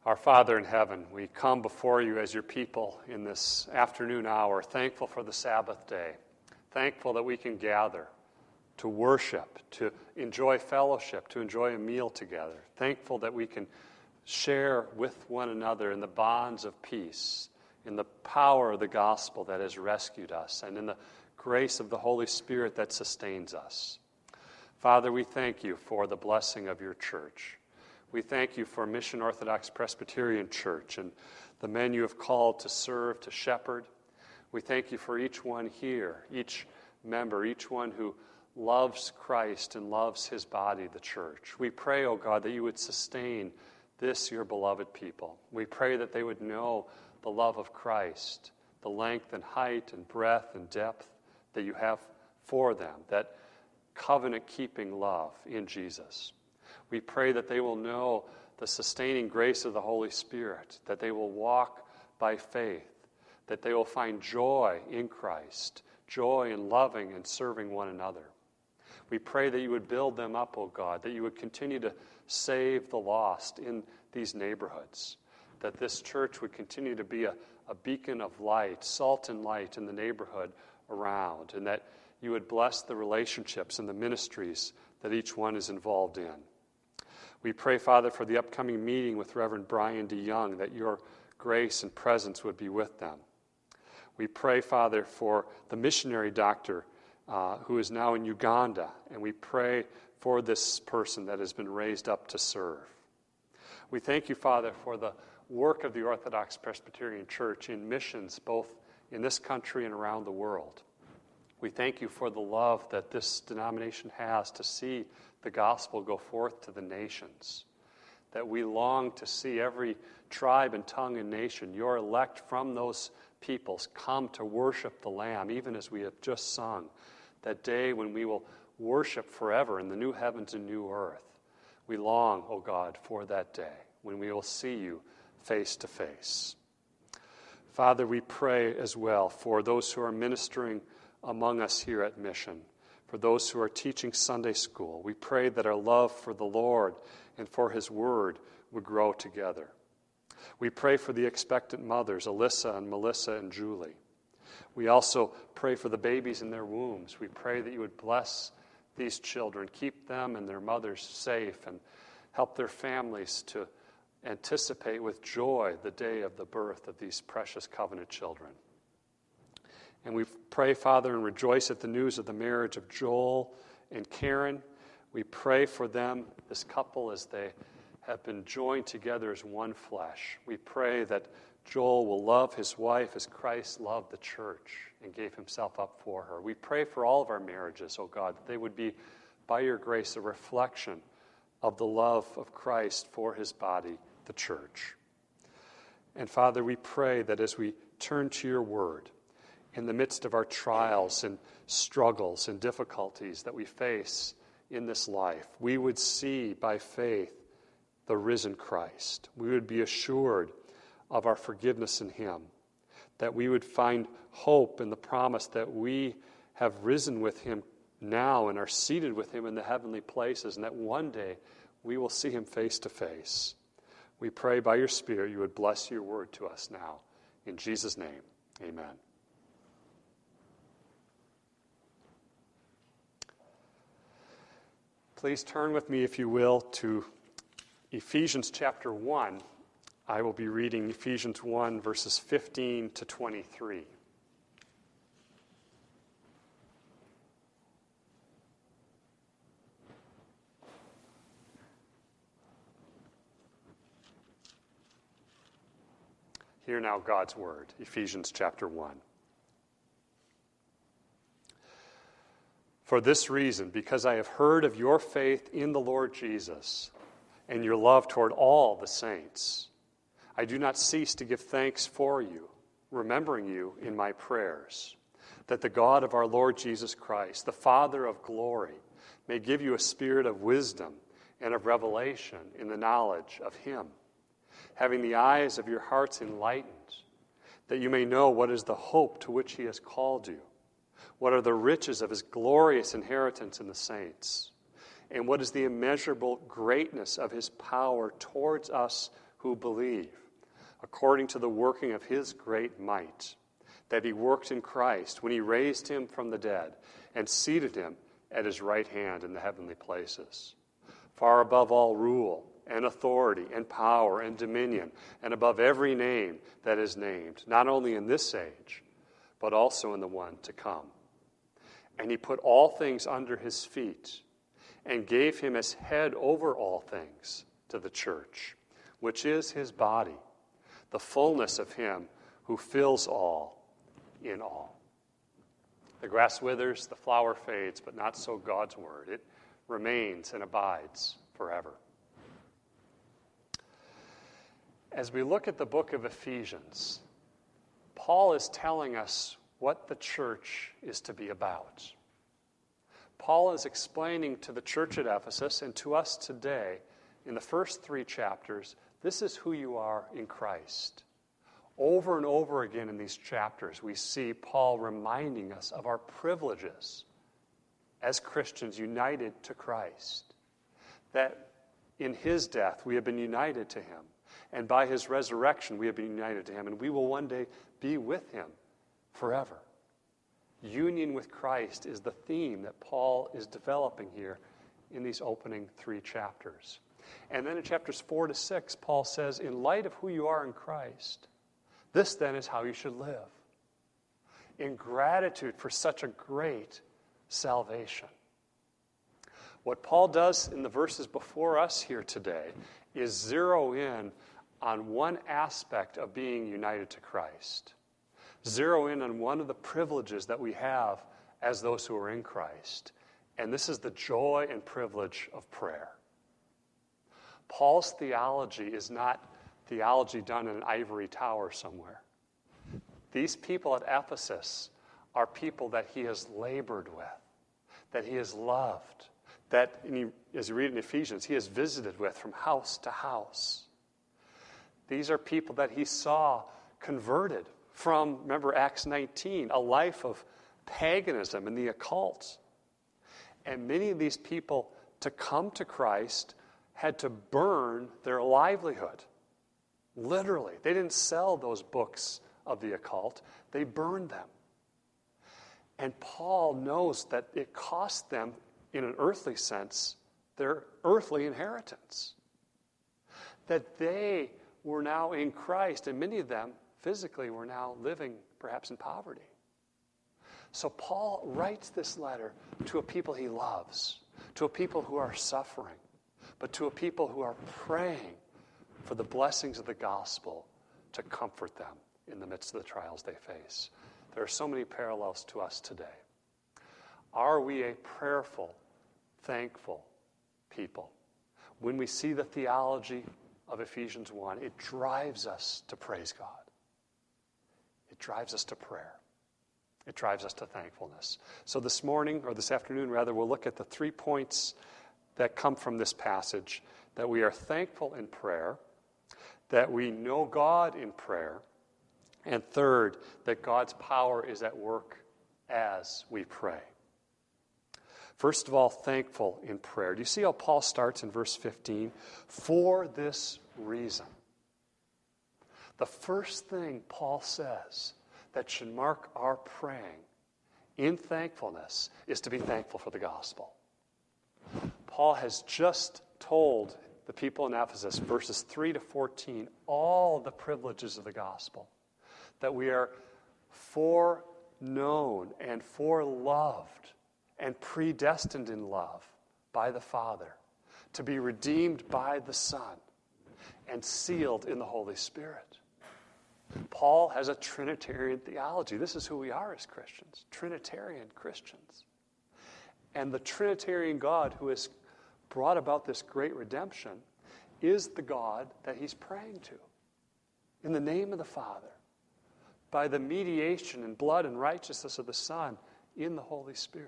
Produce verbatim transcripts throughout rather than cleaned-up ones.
Our Father in heaven, we come before you as your people in this afternoon hour, thankful for the Sabbath day, thankful that we can gather to worship, to enjoy fellowship, to enjoy a meal together, thankful that we can share with one another in the bonds of peace, in the power of the gospel that has rescued us, and in the grace of the Holy Spirit that sustains us. Father, we thank you for the blessing of your church. We thank you for Mission Orthodox Presbyterian Church and the men you have called to serve, to shepherd. We thank you for each one here, each member, each one who loves Christ and loves his body, the church. We pray, O God, that you would sustain this, your beloved people. We pray that they would know the love of Christ, the length and height and breadth and depth that you have for them, that covenant-keeping love in Jesus. We pray that they will know the sustaining grace of the Holy Spirit, that they will walk by faith, that they will find joy in Christ, joy in loving and serving one another. We pray that you would build them up, O God, that you would continue to save the lost in these neighborhoods, that this church would continue to be a, a beacon of light, salt and light in the neighborhood around, and that you would bless the relationships and the ministries that each one is involved in. We pray, Father, for the upcoming meeting with Reverend Brian DeYoung, that your grace and presence would be with them. We pray, Father, for the missionary doctor uh, who is now in Uganda, and we pray for this person that has been raised up to serve. We thank you, Father, for the work of the Orthodox Presbyterian Church in missions, both in this country and around the world. We thank you for the love that this denomination has to see the gospel go forth to the nations, that we long to see every tribe and tongue and nation, your elect from those peoples, come to worship the Lamb, even as we have just sung, that day when we will worship forever in the new heavens and new earth. We long, O God, for that day when we will see you face to face. Father, we pray as well for those who are ministering among us here at Mission, for those who are teaching Sunday school. We pray that our love for the Lord and for his word would grow together. We pray for the expectant mothers, Alyssa and Melissa and Julie. We also pray for the babies in their wombs. We pray that you would bless these children, keep them and their mothers safe, and help their families to anticipate with joy the day of the birth of these precious covenant children. And we pray, Father, and rejoice at the news of the marriage of Joel and Karen. We pray for them, this couple, as they have been joined together as one flesh. We pray that Joel will love his wife as Christ loved the church and gave himself up for her. We pray for all of our marriages, O God, that they would be, by your grace, a reflection of the love of Christ for his body, the church. And Father, we pray that as we turn to your word, in the midst of our trials and struggles and difficulties that we face in this life, we would see by faith the risen Christ. We would be assured of our forgiveness in him, that we would find hope in the promise that we have risen with him now and are seated with him in the heavenly places, and that one day we will see him face to face. We pray by your Spirit you would bless your word to us now. In Jesus' name, amen. Please turn with me, if you will, to Ephesians chapter one. I will be reading Ephesians one, verses fifteen to twenty-three. Hear now God's word, Ephesians chapter one. For this reason, because I have heard of your faith in the Lord Jesus and your love toward all the saints, I do not cease to give thanks for you, remembering you in my prayers, that the God of our Lord Jesus Christ, the Father of glory, may give you a spirit of wisdom and of revelation in the knowledge of him, having the eyes of your hearts enlightened, that you may know what is the hope to which he has called you, what are the riches of his glorious inheritance in the saints, and what is the immeasurable greatness of his power towards us who believe, according to the working of his great might, that he worked in Christ when he raised him from the dead and seated him at his right hand in the heavenly places, far above all rule and authority and power and dominion, and above every name that is named, not only in this age, but also in the one to come. And he put all things under his feet, and gave him as head over all things to the church, which is his body, the fullness of him who fills all in all. The grass withers, the flower fades, but not so God's word. It remains and abides forever. As we look at the book of Ephesians, Paul is telling us what the church is to be about. Paul is explaining to the church at Ephesus and to us today, in the first three chapters, this is who you are in Christ. Over and over again in these chapters, we see Paul reminding us of our privileges as Christians united to Christ, that in his death we have been united to him, and by his resurrection we have been united to him, and we will one day be with him forever. Union with Christ is the theme that Paul is developing here in these opening three chapters. And then in chapters four to six, Paul says, in light of who you are in Christ, this then is how you should live. In gratitude for such a great salvation. What Paul does in the verses before us here today is zero in on one aspect of being united to Christ. Zero in on one of the privileges that we have as those who are in Christ. And this is the joy and privilege of prayer. Paul's theology is not theology done in an ivory tower somewhere. These people at Ephesus are people that he has labored with, that he has loved, that, he, as you read in Ephesians, he has visited with from house to house. These are people that he saw converted from, remember Acts nineteen, a life of paganism and the occult. And many of these people, to come to Christ, had to burn their livelihood. Literally. They didn't sell those books of the occult. They burned them. And Paul knows that it cost them, in an earthly sense, their earthly inheritance. That they were now in Christ, and many of them physically were now living perhaps in poverty. So Paul writes this letter to a people he loves, to a people who are suffering, but to a people who are praying for the blessings of the gospel to comfort them in the midst of the trials they face. There are so many parallels to us today. Are we a prayerful, thankful people? When we see the theology of Ephesians one, it drives us to praise God. It drives us to prayer. It drives us to thankfulness. So this morning, or this afternoon rather, we'll look at the three points that come from this passage, that we are thankful in prayer, that we know God in prayer, and third, that God's power is at work as we pray. First of all, thankful in prayer. Do you see how Paul starts in verse fifteen? For this reason. The first thing Paul says that should mark our praying in thankfulness is to be thankful for the gospel. Paul has just told the people in Ephesus, verses three to fourteen, all the privileges of the gospel. That we are foreknown and foreloved and predestined in love by the Father, to be redeemed by the Son, and sealed in the Holy Spirit. Paul has a Trinitarian theology. This is who we are as Christians, Trinitarian Christians. And the Trinitarian God who has brought about this great redemption is the God that he's praying to. In the name of the Father, by the mediation and blood and righteousness of the Son, in the Holy Spirit.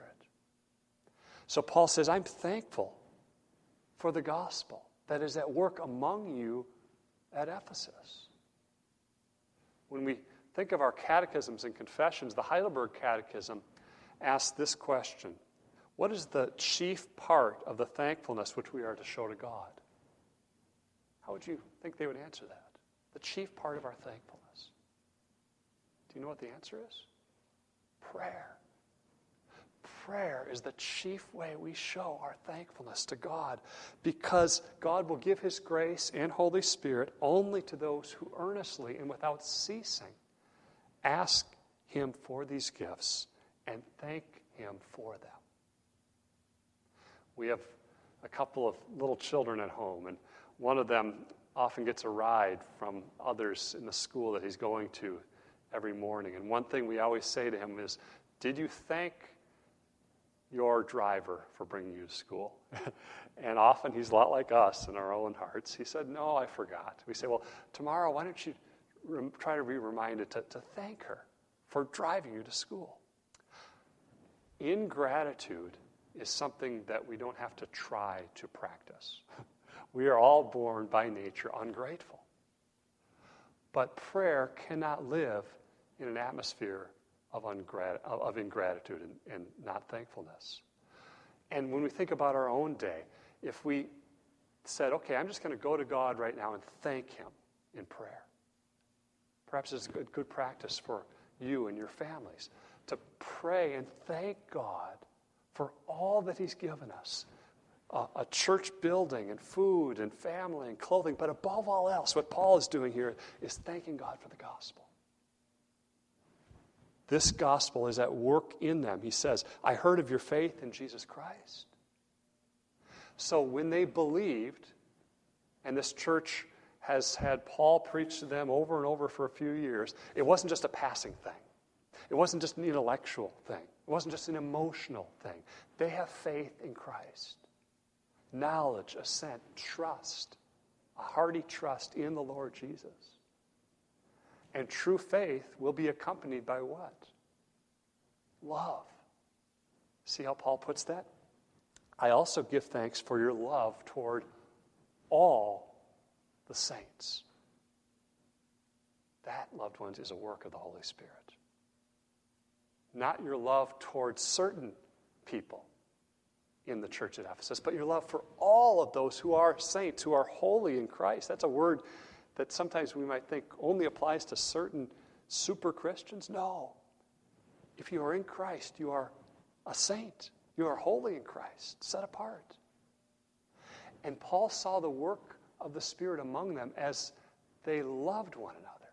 So Paul says, I'm thankful for the gospel that is at work among you at Ephesus. When we think of our catechisms and confessions, the Heidelberg Catechism asks this question: what is the chief part of the thankfulness which we are to show to God? How would you think they would answer that? The chief part of our thankfulness. Do you know what the answer is? Prayer. Prayer is the chief way we show our thankfulness to God, because God will give His grace and Holy Spirit only to those who earnestly and without ceasing ask Him for these gifts and thank Him for them. We have a couple of little children at home, and one of them often gets a ride from others in the school that he's going to every morning. And one thing we always say to him is, did you thank your driver for bringing you to school? And often he's a lot like us in our own hearts. He said, no, I forgot. We say, well, tomorrow, why don't you rem- try to be reminded to, to thank her for driving you to school? Ingratitude is something that we don't have to try to practice. We are all born by nature ungrateful. But prayer cannot live in an atmosphere of, ungrat- of ingratitude and, and not thankfulness. And when we think about our own day, if we said, okay, I'm just going to go to God right now and thank Him in prayer. Perhaps it's a good, good practice for you and your families to pray and thank God for all that He's given us. Uh, a church building and food and family and clothing, but above all else, what Paul is doing here is thanking God for the gospel. This gospel is at work in them. He says, I heard of your faith in Jesus Christ. So when they believed, and this church has had Paul preach to them over and over for a few years, it wasn't just a passing thing. It wasn't just an intellectual thing. It wasn't just an emotional thing. They have faith in Christ. Knowledge, assent, trust, a hearty trust in the Lord Jesus. And true faith will be accompanied by what? Love. See how Paul puts that? I also give thanks for your love toward all the saints. That, loved ones, is a work of the Holy Spirit. Not your love toward certain people in the church at Ephesus, but your love for all of those who are saints, who are holy in Christ. That's a word that sometimes we might think only applies to certain super Christians. No. If you are in Christ, you are a saint. You are holy in Christ, set apart. And Paul saw the work of the Spirit among them as they loved one another,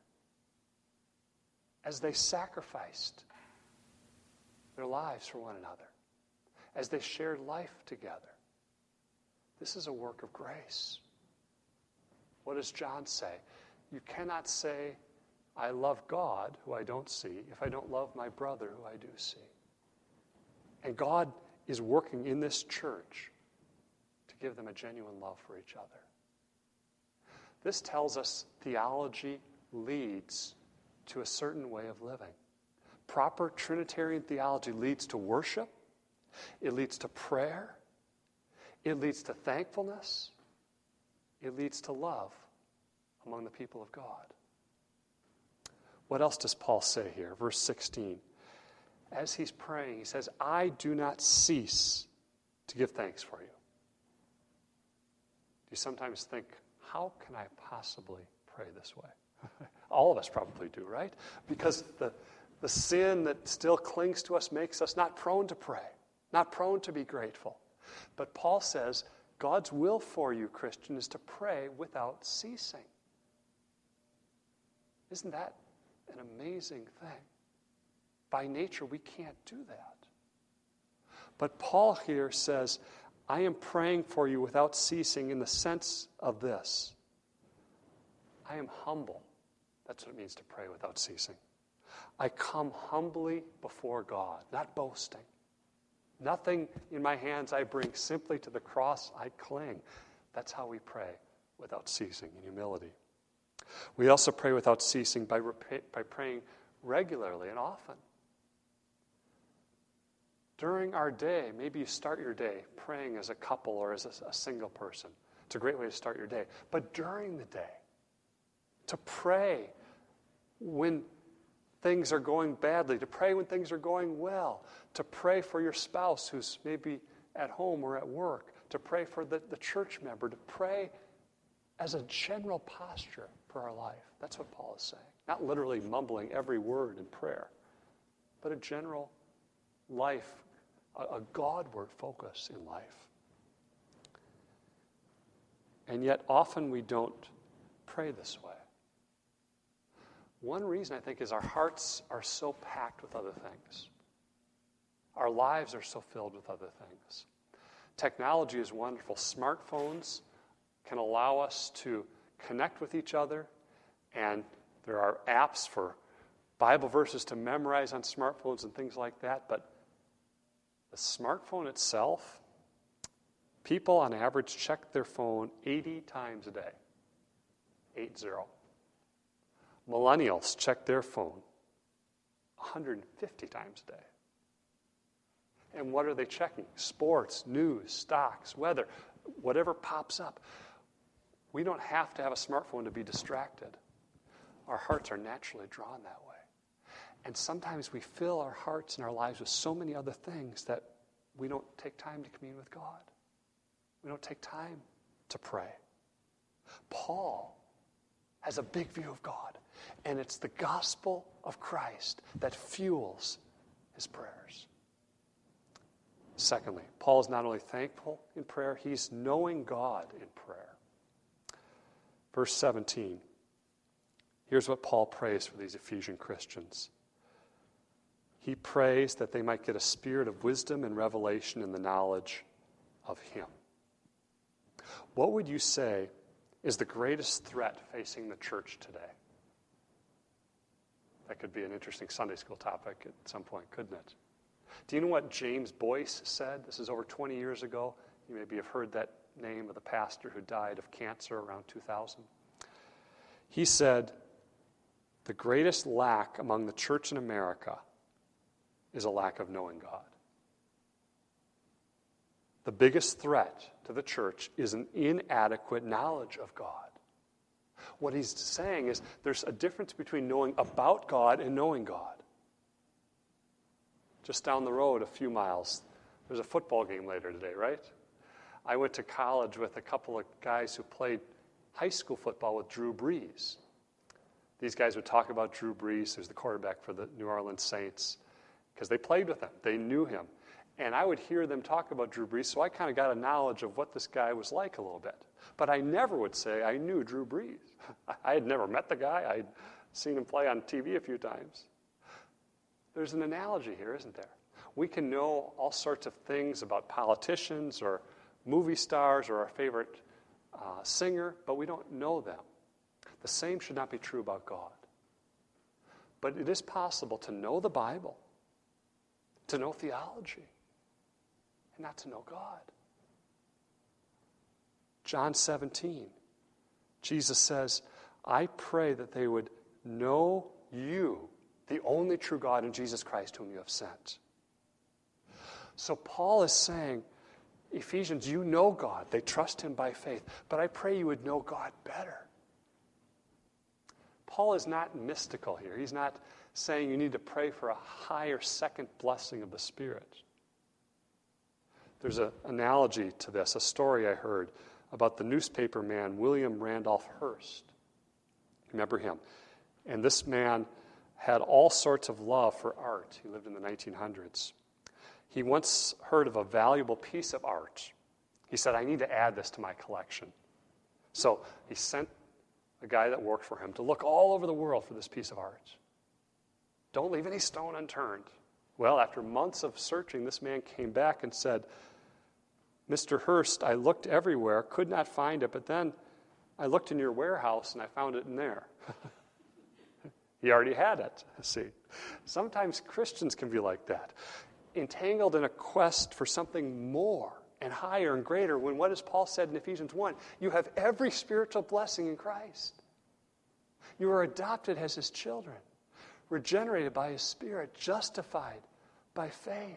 as they sacrificed their lives for one another, as they shared life together. This is a work of grace. What does John say? You cannot say, I love God, who I don't see, if I don't love my brother, who I do see. And God is working in this church to give them a genuine love for each other. This tells us theology leads to a certain way of living. Proper Trinitarian theology leads to worship. It leads to prayer. It leads to thankfulness. It leads to love among the people of God. What else does Paul say here? Verse sixteen. As he's praying, he says, I do not cease to give thanks for you. Do you sometimes think, how can I possibly pray this way? All of us probably do, right? Because the, the sin that still clings to us makes us not prone to pray, not prone to be grateful. But Paul says, God's will for you, Christian, is to pray without ceasing. Isn't that an amazing thing? By nature, we can't do that. But Paul here says, I am praying for you without ceasing in the sense of this. I am humble. That's what it means to pray without ceasing. I come humbly before God, not boasting. Nothing in my hands I bring, simply to the cross I cling. That's how we pray without ceasing, in humility. We also pray without ceasing by, rep- by praying regularly and often. During our day, maybe you start your day praying as a couple or as a, a single person. It's a great way to start your day. But during the day, to pray when things are going badly, to pray when things are going well, to pray for your spouse who's maybe at home or at work, to pray for the, the church member, to pray as a general posture for our life. That's what Paul is saying. Not literally mumbling every word in prayer, but a general life, a, a Godward focus in life. And yet often we don't pray this way. One reason, I think, is our hearts are so packed with other things. Our lives are so filled with other things. Technology is wonderful. Smartphones can allow us to connect with each other, and there are apps for Bible verses to memorize on smartphones and things like that, but the smartphone itself, people on average check their phone eighty times a day. Eight zero. Millennials check their phone one hundred fifty times a day. And what are they checking? Sports, news, stocks, weather, whatever pops up. We don't have to have a smartphone to be distracted. Our hearts are naturally drawn that way. And sometimes we fill our hearts and our lives with so many other things that we don't take time to commune with God. We don't take time to pray. Paul has a big view of God, and it's the gospel of Christ that fuels his prayers. Secondly, Paul is not only thankful in prayer, he's knowing God in prayer. Verse seventeen, here's what Paul prays for these Ephesian Christians. He prays that they might get a spirit of wisdom and revelation in the knowledge of him. What would you say is the greatest threat facing the church today? That could be an interesting Sunday school topic at some point, couldn't it? Do you know what James Boyce said? This is over twenty years ago. You maybe have heard that name of the pastor who died of cancer around two thousand. He said, the greatest lack among the church in America is a lack of knowing God. The biggest threat to the church is an inadequate knowledge of God. What he's saying is there's a difference between knowing about God and knowing God. Just down the road a few miles, there's a football game later today, right? I went to college with a couple of guys who played high school football with Drew Brees. These guys would talk about Drew Brees, who's the quarterback for the New Orleans Saints, because they played with him. They knew him. And I would hear them talk about Drew Brees, so I kind of got a knowledge of what this guy was like a little bit. But I never would say I knew Drew Brees. I had never met the guy. I'd seen him play on T V a few times. There's an analogy here, isn't there? We can know all sorts of things about politicians or movie stars or our favorite uh, singer, but we don't know them. The same should not be true about God. But it is possible to know the Bible, to know theology, and not to know God. John seventeen, Jesus says, I pray that they would know you, the only true God, and Jesus Christ whom you have sent. So Paul is saying, Ephesians, you know God. They trust him by faith. But I pray you would know God better. Paul is not mystical here. He's not saying you need to pray for a higher second blessing of the Spirit. There's an analogy to this, a story I heard about the newspaper man William Randolph Hearst. Remember him? And this man had all sorts of love for art. He lived in the nineteen hundreds. He once heard of a valuable piece of art. He said, I need to add this to my collection. So he sent a guy that worked for him to look all over the world for this piece of art. Don't leave any stone unturned. Well, after months of searching, this man came back and said, Mister Hearst, I looked everywhere, could not find it, but then I looked in your warehouse and I found it in there. He already had it, see. Sometimes Christians can be like that, entangled in a quest for something more and higher and greater, when what has Paul said in Ephesians one? You have every spiritual blessing in Christ. You are adopted as his children, regenerated by his Spirit, justified by faith.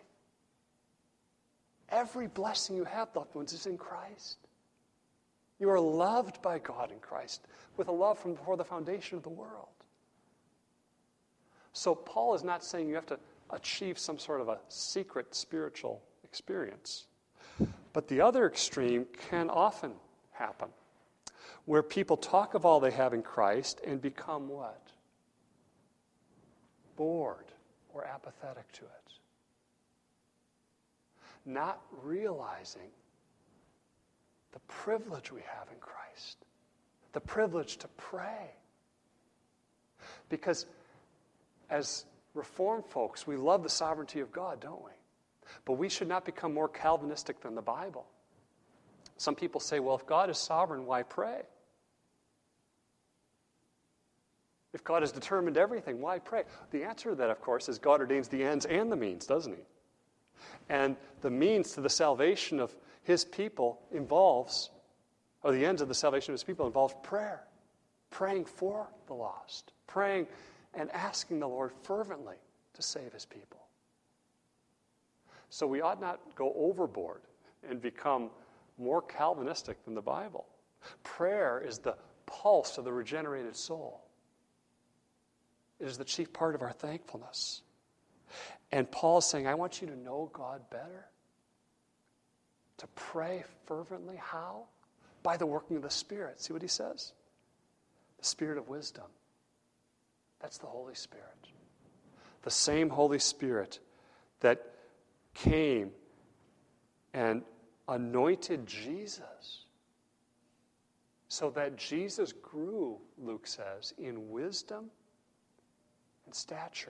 Every blessing you have, loved ones, is in Christ. You are loved by God in Christ with a love from before the foundation of the world. So Paul is not saying you have to achieve some sort of a secret spiritual experience. But the other extreme can often happen. where people talk of all they have in Christ and become what? Bored or apathetic to it. Not realizing the privilege we have in Christ, the privilege to pray. Because as Reformed folks, we love the sovereignty of God, don't we? But we should not become more Calvinistic than the Bible. Some people say, well, if God is sovereign, why pray? If God has determined everything, why pray? The answer to that, of course, is God ordains the ends and the means, doesn't he? And the means to the salvation of his people involves, or the ends of the salvation of his people involves prayer. Praying for the lost. Praying and asking the Lord fervently to save his people. So we ought not go overboard and become more Calvinistic than the Bible. Prayer is the pulse of the regenerated soul. It is the chief part of our thankfulness. And Paul is saying, I want you to know God better. To pray fervently. How? By the working of the Spirit. See what he says? The Spirit of wisdom. That's the Holy Spirit. The same Holy Spirit that came and anointed Jesus so that Jesus grew, Luke says, in wisdom and stature.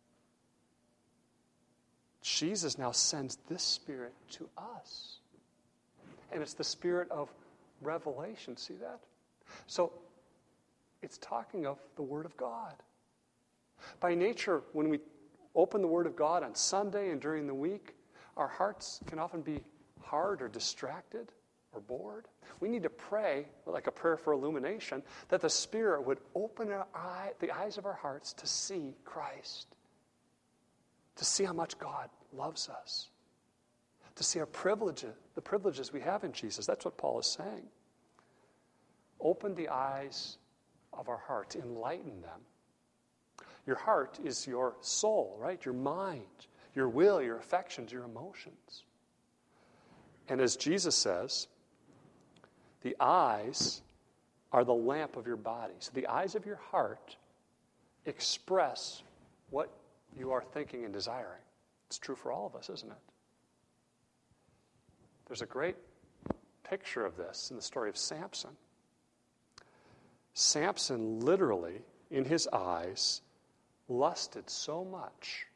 Jesus now sends this Spirit to us. And it's the Spirit of revelation. See that? So it's talking of the Word of God. By nature, when we open the Word of God on Sunday and during the week, our hearts can often be hard or distracted or bored. We need to pray, like a prayer for illumination, that the Spirit would open our eye, the eyes of our hearts to see Christ, to see how much God loves us, to see our privileges, the privileges we have in Jesus. That's what Paul is saying. Open the eyes of our hearts, enlighten them. Your heart is your soul, right? Your mind, your will, your affections, your emotions. And as Jesus says, the eyes are the lamp of your body. So the eyes of your heart express what you are thinking and desiring. It's true for all of us, isn't it? There's a great picture of this in the story of Samson. Samson literally, in his eyes, lusted so much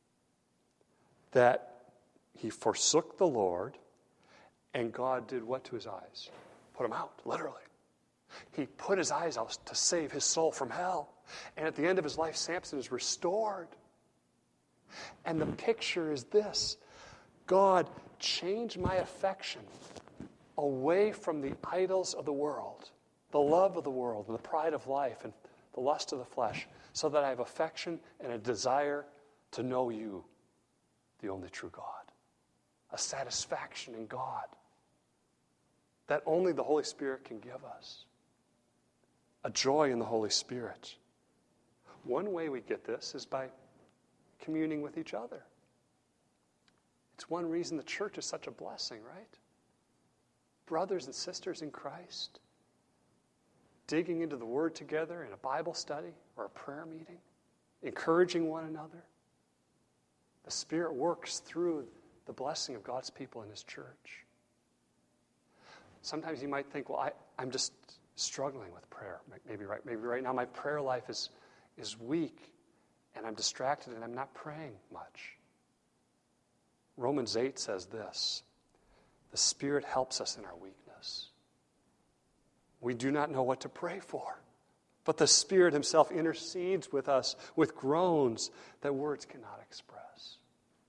that he forsook the Lord, and God did what to his eyes? Put him out, literally. He put his eyes out to save his soul from hell. And at the end of his life, Samson is restored. And the picture is this: God, change my affection away from the idols of the world, the love of the world, and the pride of life, and the lust of the flesh, so that I have affection and a desire to know you, the only true God. A satisfaction in God that only the Holy Spirit can give us. A joy in the Holy Spirit. One way we get this is by communing with each other. It's one reason the church is such a blessing, right? Brothers and sisters in Christ, digging into the Word together in a Bible study or a prayer meeting, encouraging one another. The Spirit works through the blessing of God's people in His church. Sometimes you might think, well, I, I'm just struggling with prayer. Maybe right, maybe right now my prayer life is, is weak, and I'm distracted, and I'm not praying much. Romans eight says this: the Spirit helps us in our weakness. We do not know what to pray for, but the Spirit Himself intercedes with us with groans that words cannot express.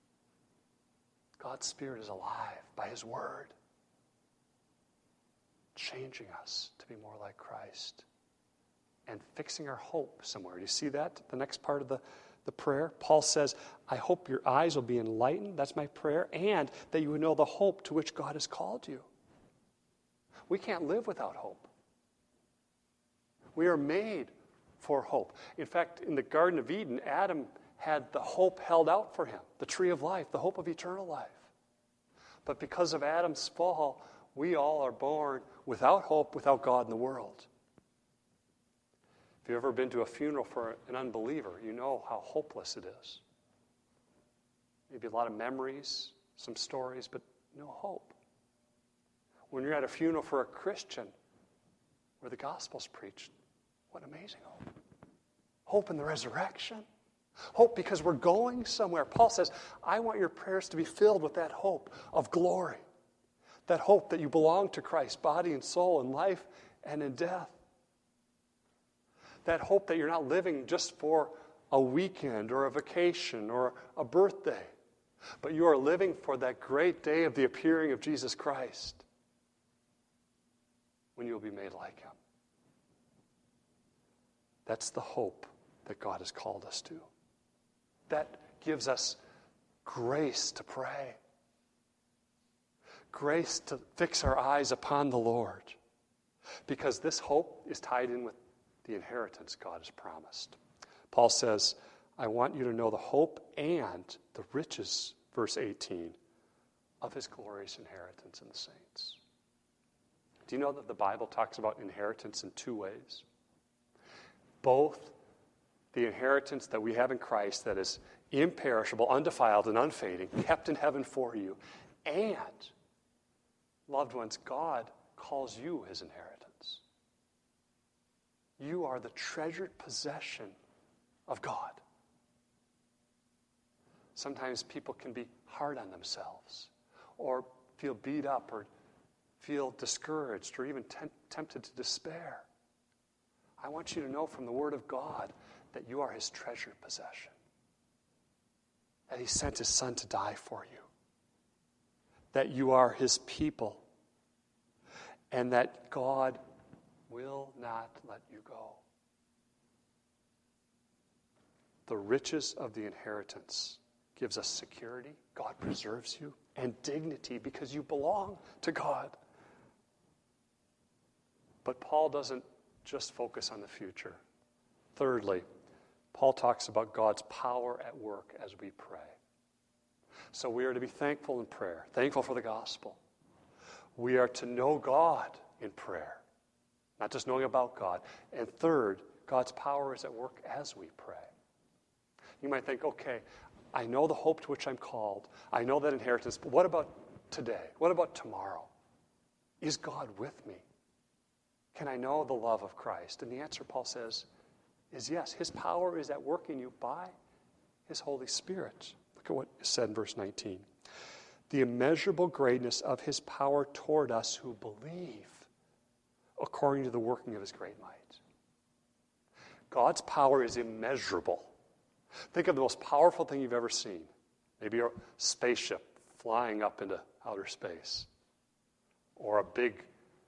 God's Spirit is alive by His Word, changing us to be more like Christ and fixing our hope somewhere. Do you see that? The next part of the, the prayer? Paul says, I hope your eyes will be enlightened. That's my prayer. And that you would know the hope to which God has called you. We can't live without hope. We are made for hope. In fact, in the Garden of Eden, Adam had the hope held out for him, the tree of life, the hope of eternal life. But because of Adam's fall, we all are born without hope, without God in the world. If you've ever been to a funeral for an unbeliever, you know how hopeless it is. Maybe a lot of memories, some stories, but no hope. When you're at a funeral for a Christian where the gospel's preached, what amazing hope. Hope in the resurrection. Hope because we're going somewhere. Paul says, I want your prayers to be filled with that hope of glory. That hope that you belong to Christ, body and soul, in life and in death. That hope that you're not living just for a weekend or a vacation or a birthday, but you are living for that great day of the appearing of Jesus Christ, when you will be made like him. That's the hope that God has called us to. That gives us grace to pray. Grace to fix our eyes upon the Lord. Because this hope is tied in with the inheritance God has promised. Paul says, I want you to know the hope and the riches, verse eighteen, of his glorious inheritance in the saints. Do you know that the Bible talks about inheritance in two ways? Both the inheritance that we have in Christ that is imperishable, undefiled, and unfading, kept in heaven for you, and, loved ones, God calls you his inheritance. You are the treasured possession of God. Sometimes people can be hard on themselves or feel beat up or feel discouraged or even temp- tempted to despair. I want you to know from the Word of God that you are his treasured possession. That he sent his Son to die for you. That you are his people. And that God will not let you go. The riches of the inheritance gives us security. God preserves you. And dignity because you belong to God. But Paul doesn't just focus on the future. Thirdly, Paul talks about God's power at work as we pray. So we are to be thankful in prayer, thankful for the gospel. We are to know God in prayer, not just knowing about God. And third, God's power is at work as we pray. You might think, okay, I know the hope to which I'm called. I know that inheritance, but what about today? What about tomorrow? Is God with me? Can I know the love of Christ? And the answer, Paul says, is yes. His power is at work in you by his Holy Spirit. Look at what is said in verse nineteen. The immeasurable greatness of his power toward us who believe, according to the working of his great might. God's power is immeasurable. Think of the most powerful thing you've ever seen. Maybe a spaceship flying up into outer space. Or a big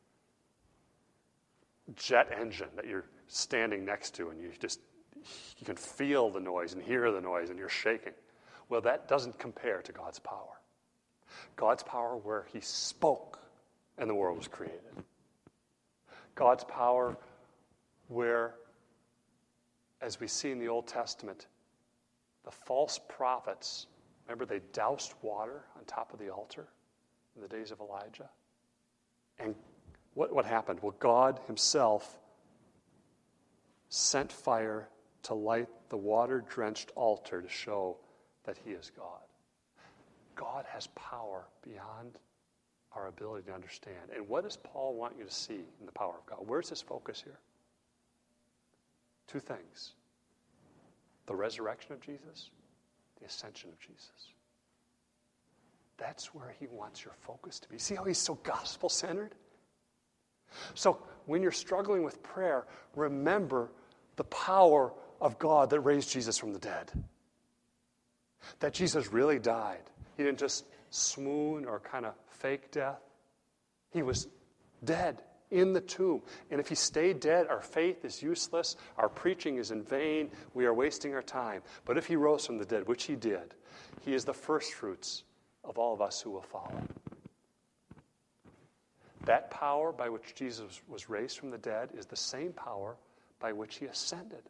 jet engine that you're standing next to and you just, you can feel the noise and hear the noise and you're shaking. Well, that doesn't compare to God's power. God's power where he spoke and the world was created. God's power where, as we see in the Old Testament, the false prophets, remember they doused water on top of the altar in the days of Elijah? And what, what happened? Well, God himself sent fire to light the water-drenched altar to show that he is God. God has power beyond our ability to understand. And what does Paul want you to see in the power of God? Where's his focus here? Two things. The resurrection of Jesus, the ascension of Jesus. That's where he wants your focus to be. See how he's so gospel-centered? So when you're struggling with prayer, remember the power of God that raised Jesus from the dead. That Jesus really died. He didn't just swoon or kind of fake death. He was dead in the tomb. And if he stayed dead, our faith is useless. Our preaching is in vain. We are wasting our time. But if he rose from the dead, which he did, he is the first fruits of all of us who will follow. That power by which Jesus was raised from the dead is the same power by which he ascended.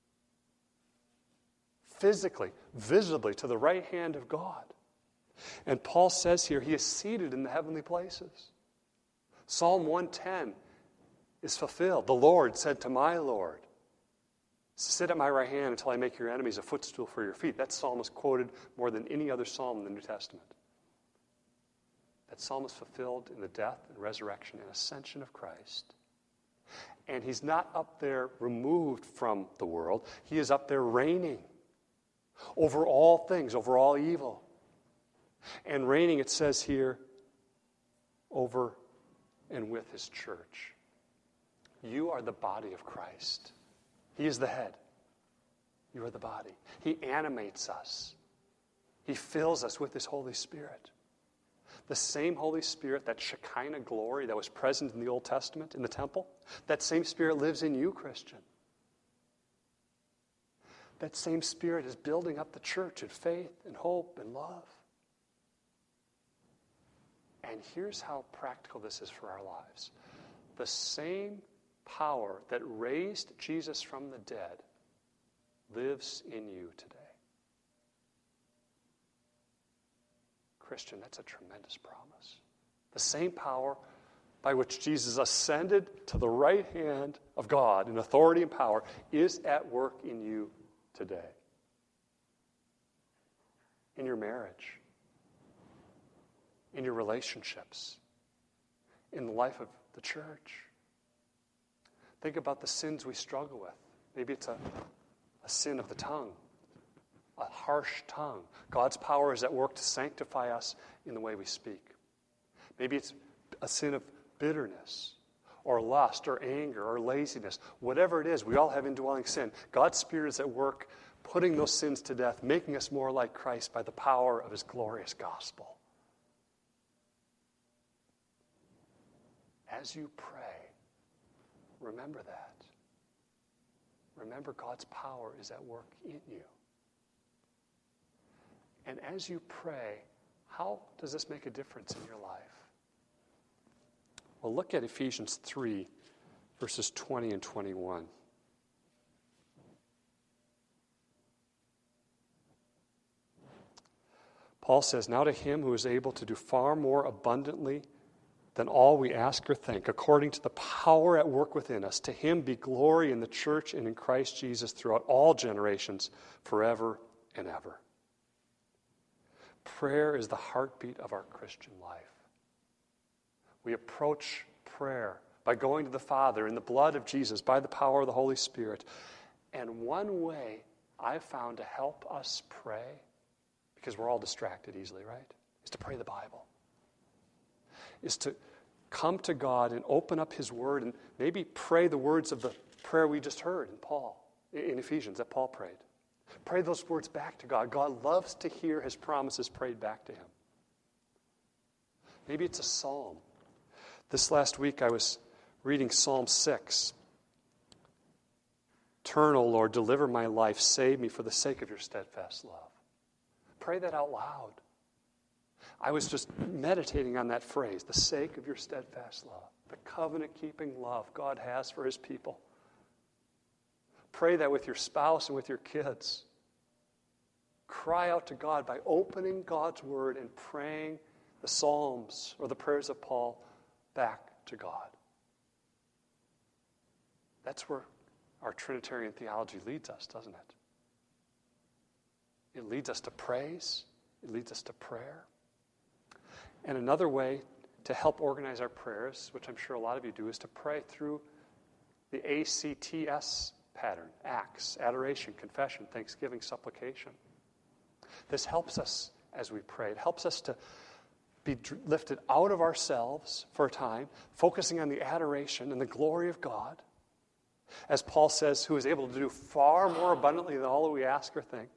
Physically, visibly, to the right hand of God. And Paul says here, he is seated in the heavenly places. Psalm one ten is fulfilled. The Lord said to my Lord, sit at my right hand until I make your enemies a footstool for your feet. That psalm is quoted more than any other psalm in the New Testament. That psalm is fulfilled in the death and resurrection and ascension of Christ. And he's not up there removed from the world. He is up there reigning over all things, over all evil. And reigning, it says here, over and with his church. You are the body of Christ. He is the head. You are the body. He animates us. He fills us with his Holy Spirit. The same Holy Spirit, that Shekinah glory that was present in the Old Testament, in the temple, that same Spirit lives in you, Christian. That same Spirit is building up the church in faith and hope and love. And here's how practical this is for our lives. The same power that raised Jesus from the dead lives in you today. Christian, that's a tremendous promise. The same power by which Jesus ascended to the right hand of God in authority and power is at work in you today. In your marriage, in your relationships, in the life of the church. Think about the sins we struggle with. Maybe it's a, a sin of the tongue, a harsh tongue. God's power is at work to sanctify us in the way we speak. Maybe it's a sin of bitterness or lust or anger or laziness. Whatever it is, we all have indwelling sin. God's Spirit is at work putting those sins to death, making us more like Christ by the power of his glorious gospel. As you pray, remember that. Remember God's power is at work in you. And as you pray, how does this make a difference in your life? Well, look at Ephesians three, verses twenty and twenty-one. Paul says, now to him who is able to do far more abundantly than all we ask or think, according to the power at work within us, to him be glory in the church and in Christ Jesus throughout all generations, forever and ever. Prayer is the heartbeat of our Christian life. We approach prayer by going to the Father in the blood of Jesus, by the power of the Holy Spirit. And one way I've found to help us pray, because we're all distracted easily, right, is to pray the Bible. Is to come to God and open up his word and maybe pray the words of the prayer we just heard in Paul, in Ephesians, that Paul prayed. Pray those words back to God. God loves to hear his promises prayed back to him. Maybe it's a psalm. This last week I was reading Psalm six. Turn, O Lord, deliver my life, save me for the sake of your steadfast love. Pray that out loud. I was just meditating on that phrase, the sake of your steadfast love, the covenant-keeping love God has for his people. Pray that with your spouse and with your kids. Cry out to God by opening God's word and praying the Psalms or the prayers of Paul back to God. That's where our Trinitarian theology leads us, doesn't it? It leads us to praise. It leads us to prayer. And another way to help organize our prayers, which I'm sure a lot of you do, is to pray through the A C T S pattern, acts, adoration, confession, thanksgiving, supplication. This helps us as we pray. It helps us to be lifted out of ourselves for a time, focusing on the adoration and the glory of God. As Paul says, who is able to do far more abundantly than all that we ask or think.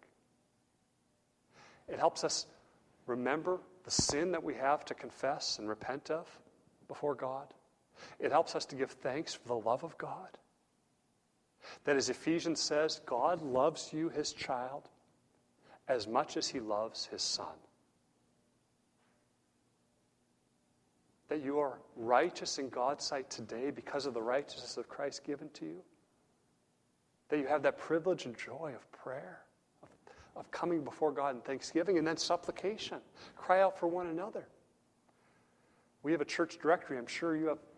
It helps us remember the sin that we have to confess and repent of before God. It helps us to give thanks for the love of God. That as Ephesians says, God loves you, his child, as much as he loves his son. That you are righteous in God's sight today because of the righteousness of Christ given to you. That you have that privilege and joy of prayer, of, of coming before God in thanksgiving, and then supplication. Cry out for one another. We have a church directory. I'm sure you have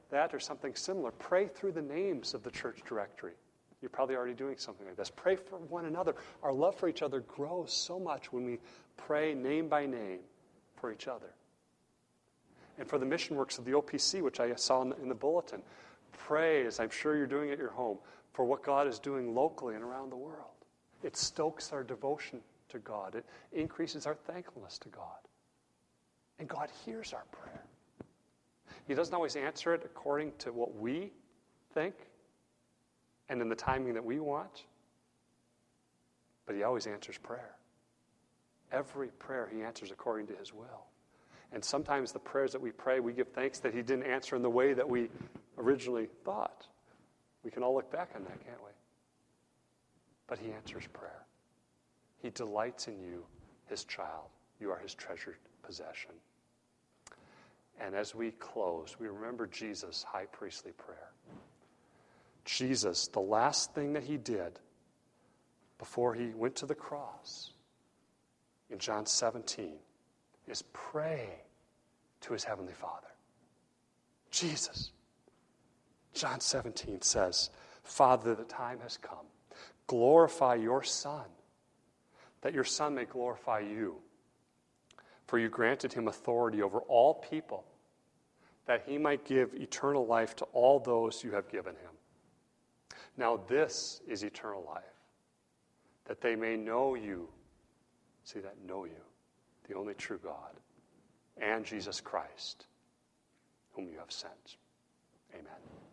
that or something similar, pray through the names of the church directory. You're probably already doing something like this. Pray for one another. Our love for each other grows so much when we pray name by name for each other. And for the mission works of the O P C, which I saw in the, in the bulletin, pray, as I'm sure you're doing at your home, for what God is doing locally and around the world. It stokes our devotion to God. It increases our thankfulness to God. And God hears our prayer. He doesn't always answer it according to what we think and in the timing that we want, but he always answers prayer. Every prayer he answers according to his will. And sometimes the prayers that we pray, we give thanks that he didn't answer in the way that we originally thought. We can all look back on that, can't we? But he answers prayer. He delights in you, his child. You are his treasured possession. And as we close, we remember Jesus' high priestly prayer. Jesus, the last thing that he did before he went to the cross in John seventeen is pray to his heavenly Father. Jesus. John seventeen says, Father, the time has come. Glorify your Son, that your Son may glorify you. For you granted him authority over all people, that he might give eternal life to all those you have given him. Now this is eternal life, that they may know you, see that, know you, the only true God, and Jesus Christ, whom you have sent. Amen.